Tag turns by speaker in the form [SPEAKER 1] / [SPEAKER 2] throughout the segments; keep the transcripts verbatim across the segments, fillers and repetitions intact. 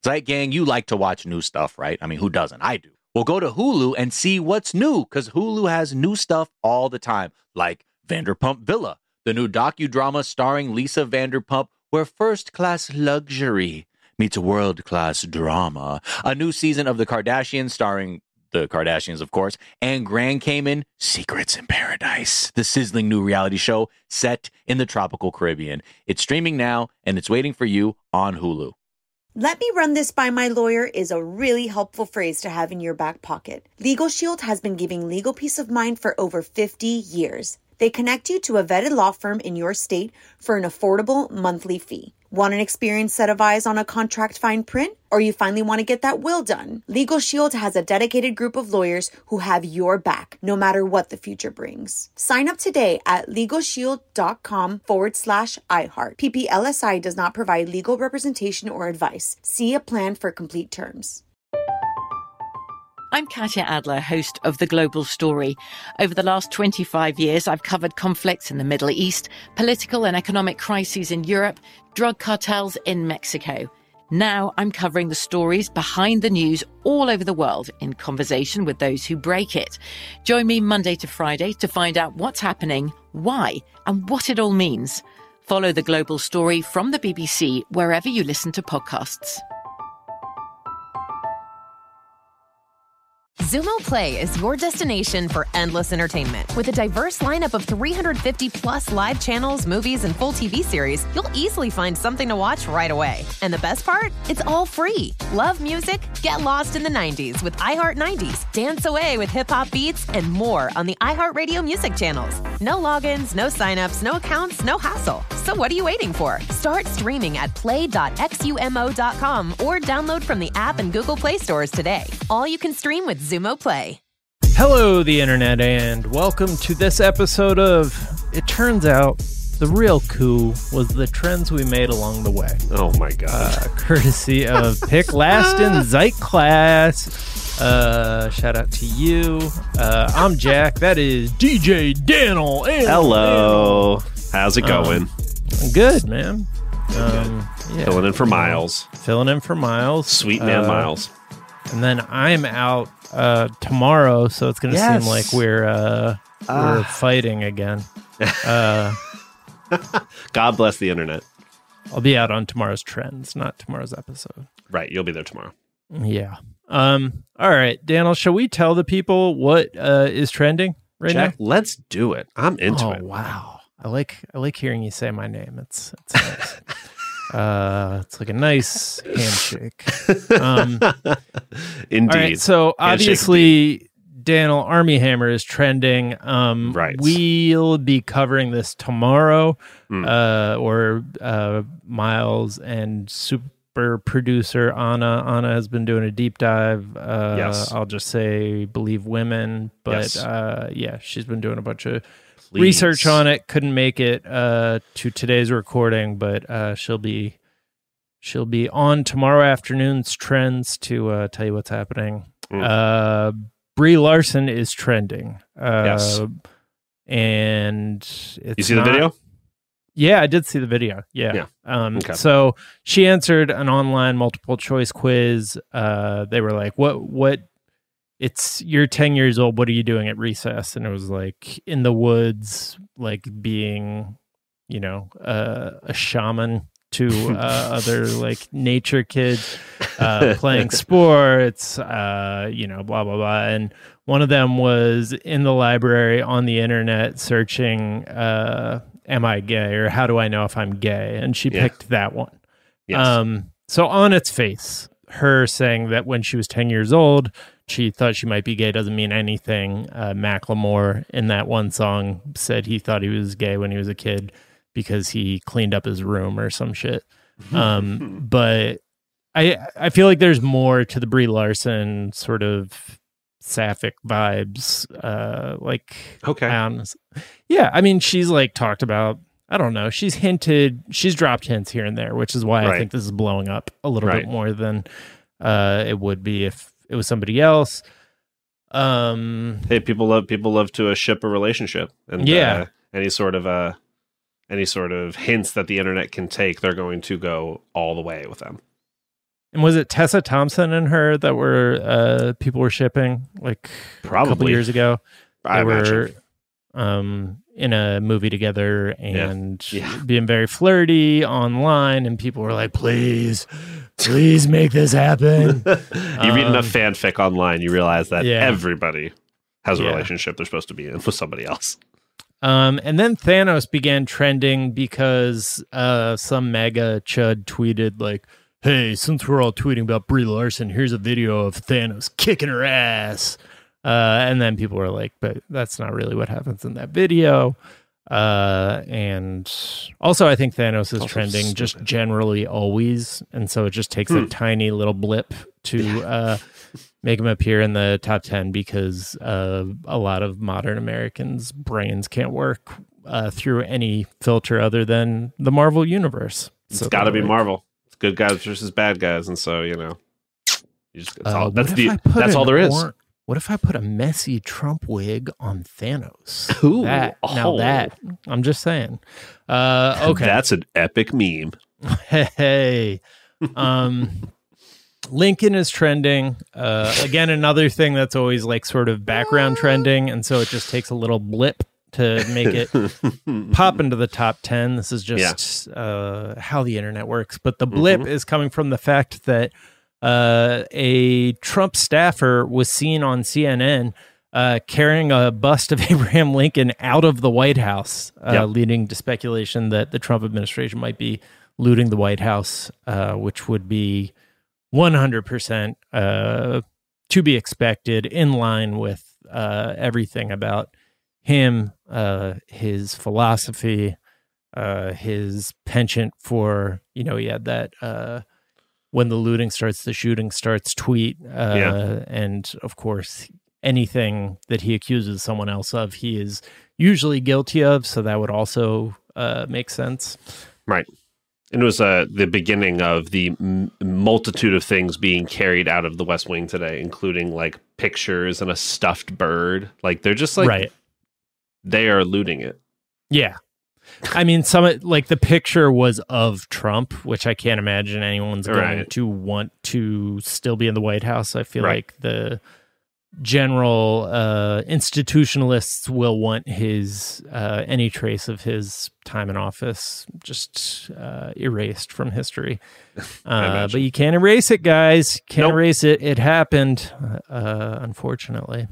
[SPEAKER 1] Zeit Gang, you like to watch new stuff, right? I mean, who doesn't? I do. Well, go to Hulu and see what's new, because Hulu has new stuff all the time, like Vanderpump Villa, the new docudrama starring Lisa Vanderpump, where first-class luxury meets world-class drama. A new season of The Kardashians starring the Kardashians, of course, and Grand Cayman, Secrets in Paradise, the sizzling new reality show set in the tropical Caribbean. It's streaming now, and it's waiting for you on Hulu.
[SPEAKER 2] Let me run this by my lawyer is a really helpful phrase to have in your back pocket. Legal Shield has been giving legal peace of mind for over fifty years. They connect you to a vetted law firm in your state for an affordable monthly fee. Want an experienced set of eyes on a contract fine print? Or you finally want to get that will done? Legal Shield has a dedicated group of lawyers who have your back, no matter what the future brings. Sign up today at LegalShield.com forward slash iHeart. P P L S I does not provide legal representation or advice. See a plan for complete terms.
[SPEAKER 3] I'm Katya Adler, host of The Global Story. Over the last twenty-five years, I've covered conflicts in the Middle East, political and economic crises in Europe, drug cartels in Mexico. Now I'm covering the stories behind the news all over the world in conversation with those who break it. Join me Monday to Friday to find out what's happening, why, and what it all means. Follow The Global Story from the B B C wherever you listen to podcasts.
[SPEAKER 4] Xumo Play is your destination for endless entertainment. With a diverse lineup of three hundred fifty plus live channels, movies, and full T V series, you'll easily find something to watch right away. And the best part? It's all free. Love music? Get lost in the nineties with iHeart nineties. Dance away with hip-hop beats and more on the iHeartRadio music channels. No logins, no signups, no accounts, no hassle. So what are you waiting for? Start streaming at play dot xumo dot com or download from the app and Google Play stores today. All you can stream with Xumo Play.
[SPEAKER 5] Hello, the internet, and welcome to this episode of It Turns Out the Real Coup Was the Trends We Made Along the Way.
[SPEAKER 6] Oh my god.
[SPEAKER 5] Uh, courtesy of Pick Last in Zeit Class. Uh, shout out to you. Uh, I'm Jack. That is D J Daniel.
[SPEAKER 6] Hello. How's it going?
[SPEAKER 5] Um, good, man. Um, yeah.
[SPEAKER 6] Filling in for Miles.
[SPEAKER 5] Filling in for Miles.
[SPEAKER 6] Sweet man
[SPEAKER 5] uh,
[SPEAKER 6] Miles.
[SPEAKER 5] And then I'm out uh, tomorrow, so it's going to
[SPEAKER 6] yes.
[SPEAKER 5] seem like we're uh, uh. we're fighting again. Uh,
[SPEAKER 6] God bless the internet.
[SPEAKER 5] I'll be out on tomorrow's trends, not tomorrow's episode.
[SPEAKER 6] Right, you'll be there tomorrow.
[SPEAKER 5] Yeah. Um. All right, Daniel, shall we tell the people what uh, is trending right
[SPEAKER 6] Jack,
[SPEAKER 5] now?
[SPEAKER 6] Let's do it. I'm into
[SPEAKER 5] oh,
[SPEAKER 6] it.
[SPEAKER 5] Wow. I like I like hearing you say my name. It's it's nice. Uh, it's like a nice handshake. Um,
[SPEAKER 6] Indeed.
[SPEAKER 5] All right, so obviously, Daniel, Army Hammer is trending. Um,
[SPEAKER 6] right.
[SPEAKER 5] We'll be covering this tomorrow,
[SPEAKER 6] mm.
[SPEAKER 5] uh, or uh, Miles and super producer Anna. Anna has been doing a deep dive. Uh,
[SPEAKER 6] yes.
[SPEAKER 5] I'll just say Believe Women, but
[SPEAKER 6] yes.
[SPEAKER 5] uh, yeah, she's been doing a bunch of
[SPEAKER 6] Please.
[SPEAKER 5] research on it. Couldn't make it uh, to today's recording, but uh, she'll be she'll be on tomorrow afternoon's trends to uh, tell you what's happening.
[SPEAKER 6] Mm.
[SPEAKER 5] Uh, Brie Larson is trending. Uh,
[SPEAKER 6] yes,
[SPEAKER 5] and it's
[SPEAKER 6] you see
[SPEAKER 5] not,
[SPEAKER 6] the video?
[SPEAKER 5] Yeah, I did see the video. Yeah.
[SPEAKER 6] yeah.
[SPEAKER 5] Um,
[SPEAKER 6] okay.
[SPEAKER 5] So she answered an online multiple choice quiz. Uh, they were like, "What? What?" It's you're ten years old. What are you doing at recess? And it was like in the woods, like being, you know, uh, a shaman to uh, other like nature kids, uh, playing sports, uh, you know, blah, blah, blah. And one of them was in the library on the internet searching, uh, am I gay, or how do I know if I'm gay? And she
[SPEAKER 6] yeah.
[SPEAKER 5] picked that one.
[SPEAKER 6] Yes.
[SPEAKER 5] Um, so on its face, her saying that when she was ten years old, she thought she might be gay doesn't mean anything. Uh, Macklemore in that one song said he thought he was gay when he was a kid because he cleaned up his room or some shit. Um, but I I feel like there's more to the Brie Larson sort of sapphic vibes. Uh, like,
[SPEAKER 6] okay,
[SPEAKER 5] um, yeah. I mean, she's like talked about. I don't know. She's hinted. She's dropped hints here and there, which is why
[SPEAKER 6] right.
[SPEAKER 5] I think this is blowing up a little
[SPEAKER 6] right.
[SPEAKER 5] bit more than uh, it would be if it was somebody else. Um,
[SPEAKER 6] hey, people love people love to uh, ship a relationship, and
[SPEAKER 5] yeah,
[SPEAKER 6] uh, any sort of uh, any sort of hints that the internet can take, they're going to go all the way with them.
[SPEAKER 5] And was it Tessa Thompson and her that were uh, people were shipping like
[SPEAKER 6] Probably.
[SPEAKER 5] a couple years ago?
[SPEAKER 6] I
[SPEAKER 5] They were
[SPEAKER 6] imagine.
[SPEAKER 5] um, in a movie together and
[SPEAKER 6] Yeah.
[SPEAKER 5] being very flirty online, and people were like, "Please, please make this happen."
[SPEAKER 6] You read enough
[SPEAKER 5] Um,
[SPEAKER 6] fanfic online, you realize that
[SPEAKER 5] yeah.
[SPEAKER 6] everybody has a
[SPEAKER 5] Yeah.
[SPEAKER 6] relationship they're supposed to be in with somebody else.
[SPEAKER 5] Um, and then Thanos began trending because uh, some mega chud tweeted like, "Hey, since we're all tweeting about Brie Larson, here's a video of Thanos kicking her ass." Uh, and then people were like, "But that's not really what happens in that video." Uh, and also, I think Thanos is
[SPEAKER 6] Also
[SPEAKER 5] trending
[SPEAKER 6] stupid.
[SPEAKER 5] just generally always, and so it just takes a
[SPEAKER 6] Hmm.
[SPEAKER 5] tiny little blip to uh, make him appear in the top ten because uh, a lot of modern Americans' brains can't work uh, through any filter other than the Marvel universe.
[SPEAKER 6] It's
[SPEAKER 5] So
[SPEAKER 6] got to
[SPEAKER 5] they're
[SPEAKER 6] be
[SPEAKER 5] like,
[SPEAKER 6] Marvel. It's good guys versus bad guys, and so you know, you just, it's
[SPEAKER 5] uh,
[SPEAKER 6] all,
[SPEAKER 5] what
[SPEAKER 6] that's
[SPEAKER 5] if
[SPEAKER 6] the
[SPEAKER 5] I put
[SPEAKER 6] that's all
[SPEAKER 5] an
[SPEAKER 6] there is.
[SPEAKER 5] or- What if I put a messy Trump wig on Thanos?
[SPEAKER 6] Ooh,
[SPEAKER 5] that now
[SPEAKER 6] oh.
[SPEAKER 5] that I'm just saying. Uh, okay,
[SPEAKER 6] That's an epic meme.
[SPEAKER 5] hey, um, Lincoln is trending. Uh, again, another thing that's always like sort of background trending, and so it just takes a little blip to make it pop into the top ten. This is just uh, how the internet works. But the blip
[SPEAKER 6] Mhm.
[SPEAKER 5] is coming from the fact that uh, a Trump staffer was seen on C N N uh, carrying a bust of Abraham Lincoln out of the White House, uh,
[SPEAKER 6] Yep.
[SPEAKER 5] leading to speculation that the Trump administration might be looting the White House, uh, which would be one hundred percent uh, to be expected, in line with uh, everything about him, uh, his philosophy, uh, his penchant for, you know, he had that uh, when the looting starts, the shooting starts tweet. Uh,
[SPEAKER 6] Yeah.
[SPEAKER 5] And of course, anything that he accuses someone else of, he is usually guilty of. So that would also uh, make sense.
[SPEAKER 6] Right. And it was uh, the beginning of the m- multitude of things being carried out of the West Wing today, including like pictures and a stuffed bird. Like they're just like,
[SPEAKER 5] Right.
[SPEAKER 6] they are looting it.
[SPEAKER 5] Yeah. I mean, some like the picture was of Trump, which I can't imagine anyone's going
[SPEAKER 6] Right.
[SPEAKER 5] to want to still be in the White House. I feel
[SPEAKER 6] Right.
[SPEAKER 5] like the general uh, institutionalists will want his uh, any trace of his time in office just uh, erased from history. Uh,
[SPEAKER 6] imagine.
[SPEAKER 5] but you can't erase it, guys. Can't
[SPEAKER 6] Nope.
[SPEAKER 5] erase it. It happened, uh, unfortunately.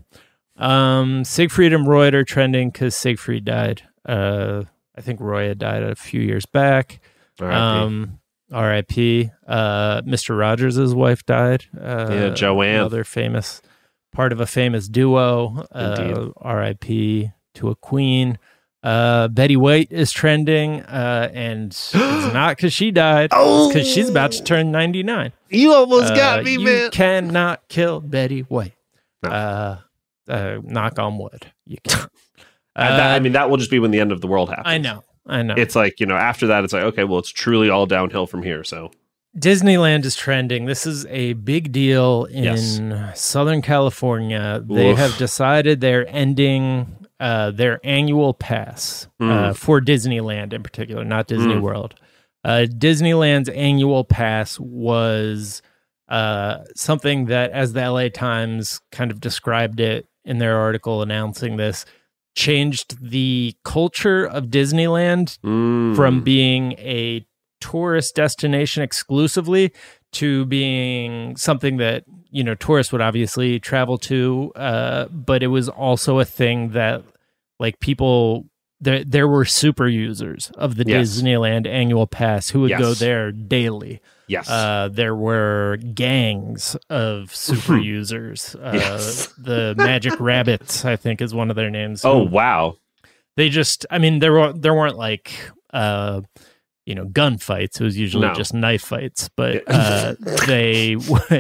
[SPEAKER 5] Um, Siegfried and Roy are trending because Siegfried died. Uh, I think Roy had died a few years back.
[SPEAKER 6] R I P.
[SPEAKER 5] Um, R I P Uh, Mister Rogers' wife died. Uh,
[SPEAKER 6] Yeah, Joanne.
[SPEAKER 5] Another famous part of a famous duo. Uh,
[SPEAKER 6] Indeed.
[SPEAKER 5] R I P to a queen. Uh, Betty White is trending, uh, and it's not because she died. It's because she's about to turn ninety-nine.
[SPEAKER 6] You almost
[SPEAKER 5] Uh,
[SPEAKER 6] got me,
[SPEAKER 5] you
[SPEAKER 6] man.
[SPEAKER 5] cannot kill Betty White.
[SPEAKER 6] No.
[SPEAKER 5] Uh, uh, knock on wood. You can't.
[SPEAKER 6] Uh, that- I
[SPEAKER 5] Uh,
[SPEAKER 6] mean, that will just be when the end of the world happens.
[SPEAKER 5] I know. I know.
[SPEAKER 6] It's like, you know, after that, it's like, okay, well, it's truly all downhill from here. So,
[SPEAKER 5] Disneyland is trending. This is a big deal in
[SPEAKER 6] Yes.
[SPEAKER 5] Southern California. They
[SPEAKER 6] Oof.
[SPEAKER 5] have decided they're ending uh, their annual pass uh,
[SPEAKER 6] Mm.
[SPEAKER 5] for Disneyland in particular, not Disney
[SPEAKER 6] Mm.
[SPEAKER 5] World. Uh, Disneyland's annual pass was uh, something that, as the L A Times kind of described it in their article announcing this, changed the culture of Disneyland
[SPEAKER 6] mm.
[SPEAKER 5] from being a tourist destination exclusively to being something that, you know, tourists would obviously travel to, uh, but it was also a thing that like people there there were super users of the
[SPEAKER 6] Yes.
[SPEAKER 5] Disneyland annual pass who would
[SPEAKER 6] Yes.
[SPEAKER 5] go there daily.
[SPEAKER 6] yes.
[SPEAKER 5] Uh, there were gangs of super users. Uh,
[SPEAKER 6] Yes.
[SPEAKER 5] The Magic Rabbits, I think, is one of their names.
[SPEAKER 6] oh,
[SPEAKER 5] who-
[SPEAKER 6] wow.
[SPEAKER 5] they just, I mean, there were there weren't like, uh, you know, gunfights. It was usually
[SPEAKER 6] No.
[SPEAKER 5] just knife fights. But uh, they,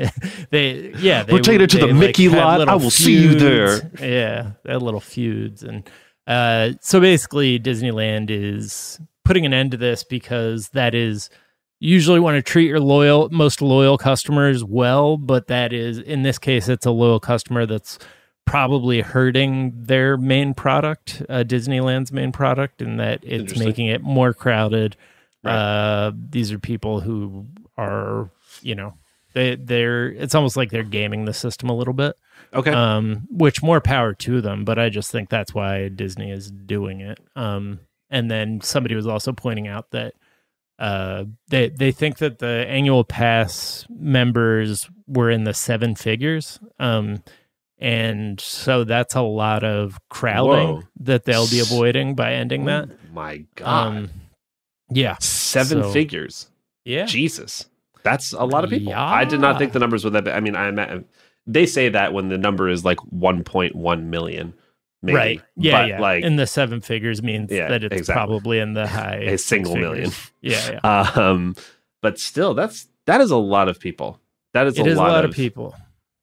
[SPEAKER 5] they, yeah, they,
[SPEAKER 6] We're taking it to
[SPEAKER 5] they,
[SPEAKER 6] the Mickey
[SPEAKER 5] had
[SPEAKER 6] lot.
[SPEAKER 5] little
[SPEAKER 6] I will see you there.
[SPEAKER 5] feuds. Yeah, they had little feuds, and uh, so basically, Disneyland is putting an end to this because that is. You usually want to treat your loyal, most loyal customers well, but that is, in this case, it's a loyal customer that's probably hurting their main product, uh, Disneyland's main product, and that it's
[SPEAKER 6] Interesting.
[SPEAKER 5] making it more crowded.
[SPEAKER 6] Right.
[SPEAKER 5] Uh, these are people who are, you know, They they're it's almost like they're gaming the system a little bit.
[SPEAKER 6] Okay.
[SPEAKER 5] Um, which more power to them, but I just think that's why Disney is doing it. Um, and then somebody was also pointing out that uh, they they think that the annual pass members were in the seven figures. Um, and so that's a lot of crowding
[SPEAKER 6] Whoa.
[SPEAKER 5] that they'll be avoiding by ending that.
[SPEAKER 6] Oh my God.
[SPEAKER 5] Um, yeah.
[SPEAKER 6] Seven
[SPEAKER 5] So-
[SPEAKER 6] figures.
[SPEAKER 5] Yeah.
[SPEAKER 6] Jesus. That's a lot of people.
[SPEAKER 5] Yeah.
[SPEAKER 6] I did not think the numbers were that big. I mean, I ima- they say that when the number is like one point one million. Maybe.
[SPEAKER 5] Right. Yeah,
[SPEAKER 6] but
[SPEAKER 5] yeah.
[SPEAKER 6] like
[SPEAKER 5] in the seven figures means
[SPEAKER 6] Yeah,
[SPEAKER 5] that it's
[SPEAKER 6] exactly.
[SPEAKER 5] probably in the high
[SPEAKER 6] a single
[SPEAKER 5] six
[SPEAKER 6] million.
[SPEAKER 5] figures. Yeah, yeah.
[SPEAKER 6] Um, but still, that's that is a lot of people. That is
[SPEAKER 5] It
[SPEAKER 6] a
[SPEAKER 5] is
[SPEAKER 6] lot,
[SPEAKER 5] a lot
[SPEAKER 6] of,
[SPEAKER 5] of people.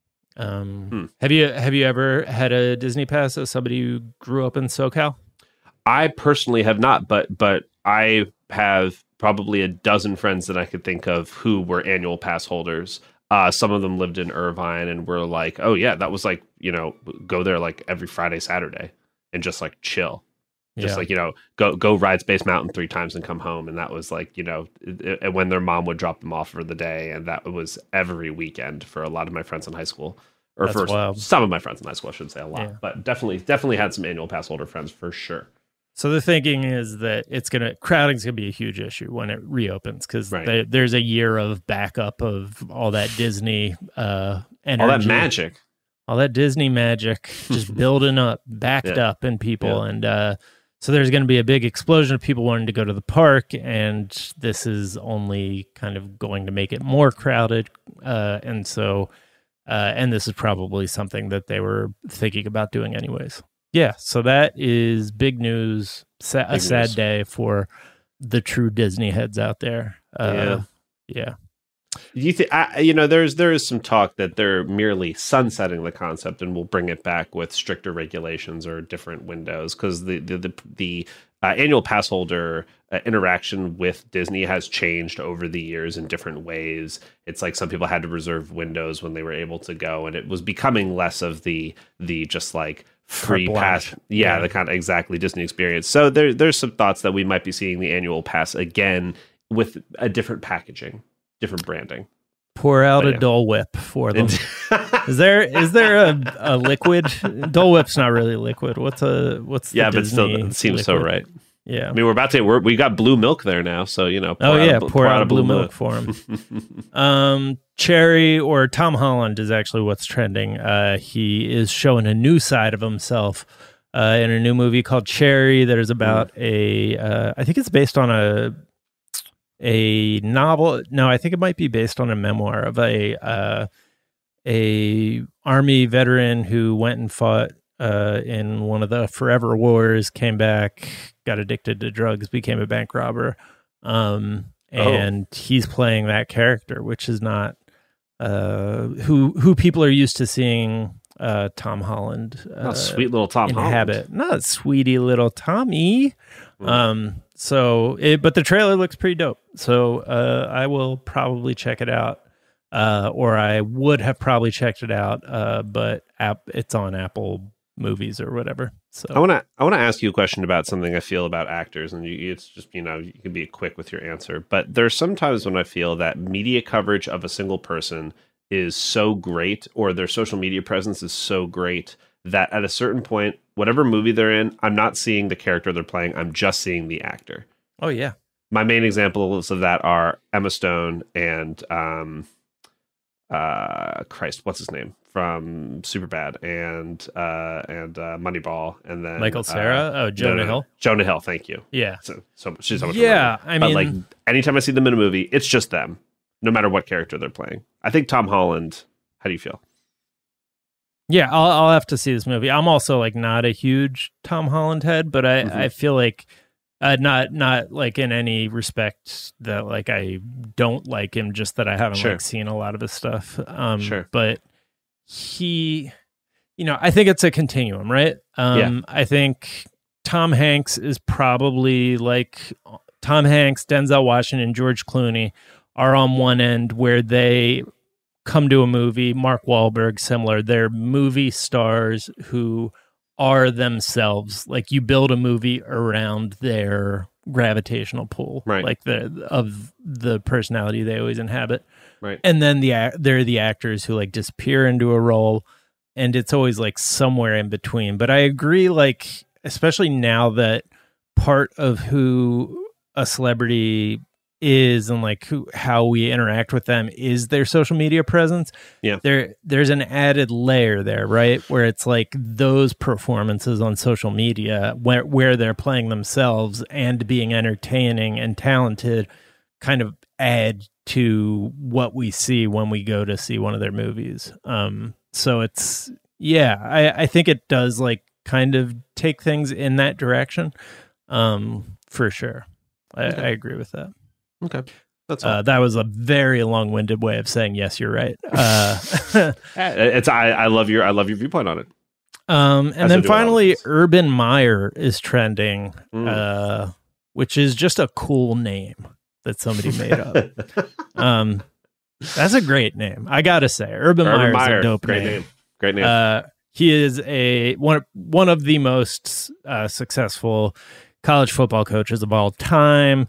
[SPEAKER 5] Um,
[SPEAKER 6] Hmm.
[SPEAKER 5] have you have you ever had a Disney pass as somebody who grew up in SoCal?
[SPEAKER 6] I personally have not, but but I have probably a dozen friends that I could think of who were annual pass holders. Uh, some of them lived in Irvine and were like, oh yeah, that was like, you know, go there like every Friday, Saturday and just like chill. Just
[SPEAKER 5] Yeah.
[SPEAKER 6] like, you know, go go ride Space Mountain three times and come home. And that was like, you know, it, it, when their mom would drop them off for the day. And that was every weekend for a lot of my friends in high school. Or
[SPEAKER 5] That's
[SPEAKER 6] for
[SPEAKER 5] wild.
[SPEAKER 6] some of my friends in high school, I shouldn't say a lot.
[SPEAKER 5] Yeah.
[SPEAKER 6] But definitely, definitely had some annual pass holder friends for sure.
[SPEAKER 5] So the thinking is that it's gonna crowding's gonna be a huge issue when it reopens because
[SPEAKER 6] Right.
[SPEAKER 5] there's a year of backup of all that Disney uh, energy,
[SPEAKER 6] All that magic.
[SPEAKER 5] all that Disney magic just building up, backed
[SPEAKER 6] Yeah.
[SPEAKER 5] up in people.
[SPEAKER 6] Yeah.
[SPEAKER 5] And uh, so there's going to be a big explosion of people wanting to go to the park. And this is only kind of going to make it more crowded. Uh, and so, uh, and this is probably something that they were thinking about doing anyways. Yeah. So that is big news, sa- a
[SPEAKER 6] Big
[SPEAKER 5] sad
[SPEAKER 6] news.
[SPEAKER 5] day for the true Disney heads out there. Uh,
[SPEAKER 6] Yeah.
[SPEAKER 5] Yeah.
[SPEAKER 6] You think, you know, there's there is some talk that they're merely sunsetting the concept and will bring it back with stricter regulations or different windows because the the the, the uh, annual pass holder uh, interaction with Disney has changed over the years in different ways. It's like some people had to reserve windows when they were able to go, and it was becoming less of the the just like free
[SPEAKER 5] Carte
[SPEAKER 6] pass,
[SPEAKER 5] blanche.
[SPEAKER 6] yeah,
[SPEAKER 5] Yeah.
[SPEAKER 6] the kind of exactly Disney experience. So there there's some thoughts that we might be seeing the annual pass again with a different packaging. Different branding.
[SPEAKER 5] Pour out
[SPEAKER 6] But
[SPEAKER 5] a
[SPEAKER 6] yeah.
[SPEAKER 5] Dole Whip for them. Is there is there a, a liquid? Dole Whip's not really liquid. What's a what's the
[SPEAKER 6] yeah, but still,
[SPEAKER 5] Disney
[SPEAKER 6] it seems so
[SPEAKER 5] liquid?
[SPEAKER 6] right.
[SPEAKER 5] Yeah.
[SPEAKER 6] I mean, we're about to we're, we got blue milk there now, so you know.
[SPEAKER 5] Oh
[SPEAKER 6] out
[SPEAKER 5] yeah,
[SPEAKER 6] a bl-
[SPEAKER 5] pour, out, a blue milk, for him. um, Cherry or Tom Holland is actually what's trending. Uh, he is showing a new side of himself uh, in a new movie called Cherry. That is about a. Uh, I think it's based on a. A novel? No, I think it might be based on a memoir of a uh, a army veteran who went and fought uh, in one of the Forever Wars, came back, got addicted to drugs, became a bank robber, um, and oh. he's playing that character, which is not uh, who who people are used to seeing uh, Tom Holland. Uh,
[SPEAKER 6] oh, sweet little Tom
[SPEAKER 5] inhabit.
[SPEAKER 6] Holland,
[SPEAKER 5] not sweetie little Tommy. Mm. Um, So, it, but the trailer looks pretty dope. So, uh, I will probably check it out, uh, or I would have probably checked it out, uh, but app, it's on Apple Movies or whatever. So,
[SPEAKER 6] I want to I want to ask you a question about something I feel about actors, and you, it's just you know you can be quick with your answer. But there's sometimes when I feel that media coverage of a single person is so great, or their social media presence is so great, that at a certain point, whatever movie they're in, I'm not seeing the character they're playing. I'm just seeing the actor.
[SPEAKER 5] Oh, yeah.
[SPEAKER 6] My main examples of that are Emma Stone and, um, uh, Christ, what's his name? From Superbad and uh, and uh, Moneyball. And then
[SPEAKER 5] Michael Cera?
[SPEAKER 6] Uh,
[SPEAKER 5] oh, Jonah
[SPEAKER 6] no, no, no.
[SPEAKER 5] Hill?
[SPEAKER 6] Jonah Hill, thank you.
[SPEAKER 5] Yeah.
[SPEAKER 6] So, so she's so much
[SPEAKER 5] Yeah,
[SPEAKER 6] fun.
[SPEAKER 5] I
[SPEAKER 6] But
[SPEAKER 5] mean...
[SPEAKER 6] like, anytime I see them in a movie, it's just them, no matter what character they're playing. I think Tom Holland, how do you feel?
[SPEAKER 5] Yeah, I'll, I'll have to see this movie. I'm also like not a huge Tom Holland head, but I,
[SPEAKER 6] Mm-hmm.
[SPEAKER 5] I feel like uh, not not like in any respect that like I don't like him, just that I haven't
[SPEAKER 6] Sure.
[SPEAKER 5] like seen a lot of his stuff. Um,
[SPEAKER 6] Sure.
[SPEAKER 5] But he, you know, I think it's a continuum, right? Um,
[SPEAKER 6] Yeah.
[SPEAKER 5] I think Tom Hanks is probably like Tom Hanks, Denzel Washington, George Clooney are on one end where they come to a movie. Mark Wahlberg, similar. They're movie stars who are themselves. Like you build a movie around their gravitational pull,
[SPEAKER 6] Right.
[SPEAKER 5] like the of the personality they always inhabit.
[SPEAKER 6] Right.
[SPEAKER 5] And then the they're the actors who like disappear into a role, and it's always like somewhere in between. But I agree, like, especially now that part of who a celebrity is and like who, how we interact with them is their social media presence.
[SPEAKER 6] Yeah.
[SPEAKER 5] There, there's an added layer there, right? Where it's like those performances on social media where, where they're playing themselves and being entertaining and talented kind of add to what we see when we go to see one of their movies. Um, so it's, yeah, I, I think it does like kind of take things in that direction. Um, for sure. I,
[SPEAKER 6] Okay.
[SPEAKER 5] I agree with that.
[SPEAKER 6] Okay. That's all.
[SPEAKER 5] Uh, that was a very long-winded way of saying yes, you're right. Uh,
[SPEAKER 6] it's I, I love your I love your viewpoint on it.
[SPEAKER 5] um, and
[SPEAKER 6] As I
[SPEAKER 5] then
[SPEAKER 6] do with all of
[SPEAKER 5] finally,
[SPEAKER 6] these.
[SPEAKER 5] Urban Meyer is trending,
[SPEAKER 6] Mm.
[SPEAKER 5] uh, which is just a cool name that somebody made up. um, that's a great name, I gotta say. Urban,
[SPEAKER 6] Urban
[SPEAKER 5] Meyer is
[SPEAKER 6] Meyer,
[SPEAKER 5] a dope
[SPEAKER 6] great
[SPEAKER 5] name.
[SPEAKER 6] name. Great name.
[SPEAKER 5] Uh, he is a one one of the most uh, successful college football coaches of all time.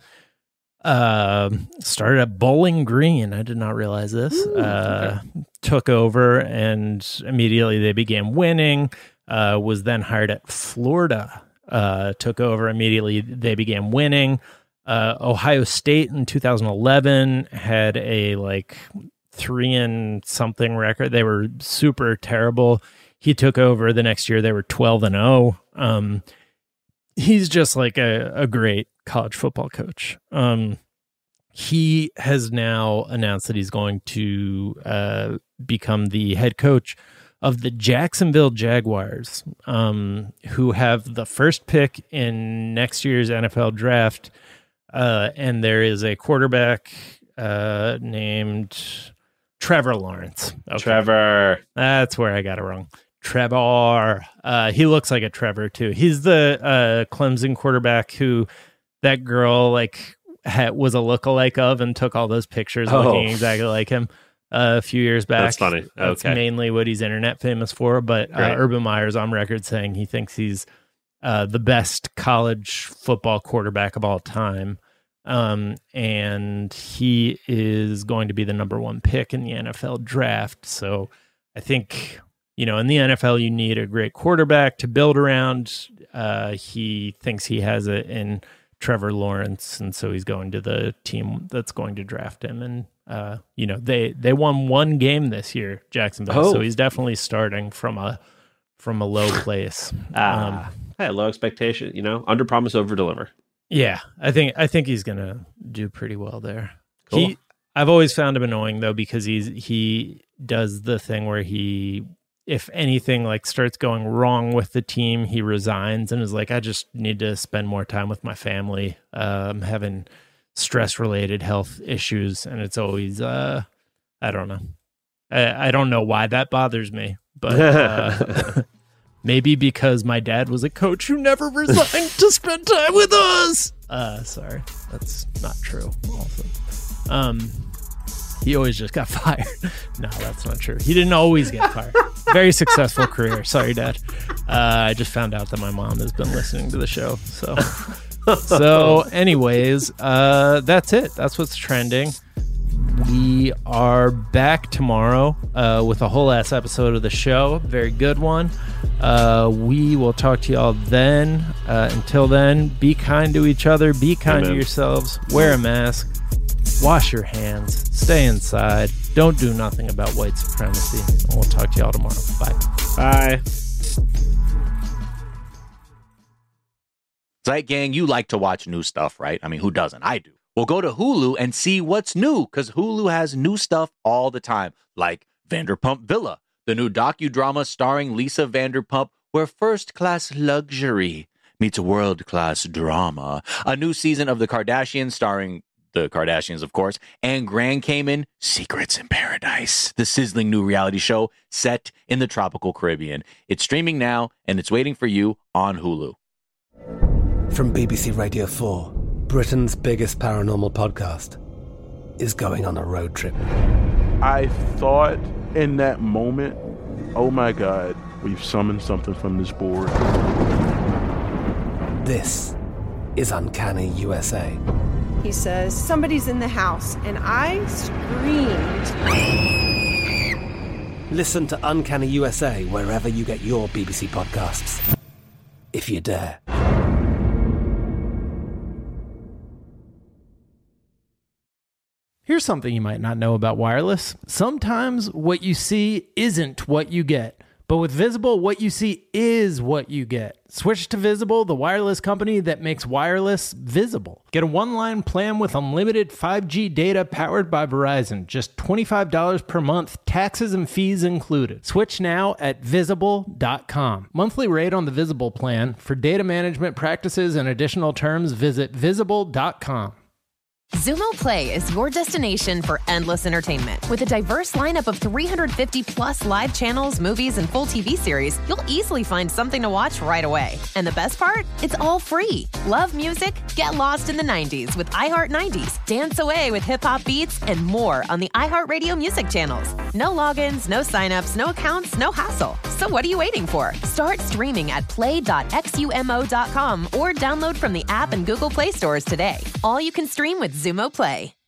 [SPEAKER 5] Uh, started at Bowling Green. I did not realize this.
[SPEAKER 6] Ooh,
[SPEAKER 5] uh, took over and immediately they began winning. Uh, was then hired at Florida. Uh, took over immediately. They began winning. Uh, Ohio State in two thousand eleven had a like three and something record. They were super terrible. He took over the next year. They were twelve and oh. Um, he's just like a, a great college football coach. Um, he has now announced that he's going to uh, become the head coach of the Jacksonville Jaguars, um, who have the first pick in next year's N F L draft. Uh, and there is a quarterback uh, named Trevor Lawrence. Okay.
[SPEAKER 6] Trevor.
[SPEAKER 5] That's where I got it wrong. Trevor. Uh, he looks like a Trevor too. He's the uh, Clemson quarterback who that girl like ha- was a lookalike of and took all those pictures
[SPEAKER 6] Oh.
[SPEAKER 5] looking exactly like him uh, a few years back.
[SPEAKER 6] That's funny.
[SPEAKER 5] That's
[SPEAKER 6] Okay.
[SPEAKER 5] mainly what he's internet famous for. But uh,
[SPEAKER 6] Great.
[SPEAKER 5] Urban Meyer's on record saying he thinks he's uh, the best college football quarterback of all time. Um, and he is going to be the number one pick in the N F L draft. So I think, you know, in the N F L, you need a great quarterback to build around. Uh, he thinks he has it in Trevor Lawrence. And so he's going to the team that's going to draft him. And, uh, you know, they, they won one game this year, Jacksonville.
[SPEAKER 6] Oh.
[SPEAKER 5] So he's definitely starting from a, from a low place.
[SPEAKER 6] Ah,
[SPEAKER 5] Um,
[SPEAKER 6] hey, low expectation. You know, under promise, over deliver.
[SPEAKER 5] Yeah, I think I think he's gonna do pretty well there.
[SPEAKER 6] Cool.
[SPEAKER 5] He, I've always found him annoying though because he's he does the thing where he, if anything like starts going wrong with the team, he resigns and is like, I just need to spend more time with my family. Uh, I'm having stress related health issues, and it's always uh, I don't know, I, I don't know why that bothers me, but. Uh, Maybe because my dad was a coach who never resigned to spend time with us. Uh, sorry, that's not true. Also, um, he always just got fired. No, that's not true. He didn't always get fired. Very successful career. Sorry, Dad. Uh, I just found out that my mom has been listening to the show. So, so, anyways, uh, that's it. That's what's trending. We are back tomorrow uh, with a whole ass episode of the show. Very good one. Uh, we will talk to y'all then. Uh, until then, be kind to each other. Be kind
[SPEAKER 6] Amen.
[SPEAKER 5] to yourselves. Wear a mask. Wash your hands. Stay inside. Don't do nothing about white supremacy. And we'll talk to y'all tomorrow. Bye.
[SPEAKER 6] Bye.
[SPEAKER 1] Zeit Gang, you like to watch new stuff, right? I mean, who doesn't? I do. Well, go to Hulu and see what's new, because Hulu has new stuff all the time, like Vanderpump Villa, the new docudrama starring Lisa Vanderpump, where first-class luxury meets world-class drama. A new season of The Kardashians starring the Kardashians, of course, and Grand Cayman, Secrets in Paradise, the sizzling new reality show set in the tropical Caribbean. It's streaming now, and it's waiting for you on Hulu.
[SPEAKER 7] From B B C Radio four, Britain's biggest paranormal podcast is going on a road trip.
[SPEAKER 8] I thought in that moment, oh my God, we've summoned something from this board.
[SPEAKER 7] This is Uncanny U S A.
[SPEAKER 9] He says, somebody's in the house, and I screamed.
[SPEAKER 7] Listen to Uncanny U S A wherever you get your B B C podcasts, if you dare.
[SPEAKER 5] Here's something you might not know about wireless. Sometimes what you see isn't what you get. But with Visible, what you see is what you get. Switch to Visible, the wireless company that makes wireless visible. Get a one-line plan with unlimited five G data powered by Verizon. Just twenty-five dollars per month, taxes and fees included. Switch now at visible dot com. Monthly rate on the Visible plan. For data management practices and additional terms, visit visible dot com.
[SPEAKER 4] Zumo Play is your destination for endless entertainment. With a diverse lineup of three hundred fifty plus live channels, movies, and full T V series, you'll easily find something to watch right away. And the best part? It's all free. Love music? Get lost in the nineties with iHeart nineties, dance away with hip-hop beats, and more on the iHeartRadio music channels. No logins, no signups, no accounts, no hassle. So what are you waiting for? Start streaming at play dot xumo dot com or download from the app and Google Play stores today. All you can stream with Zumo Play.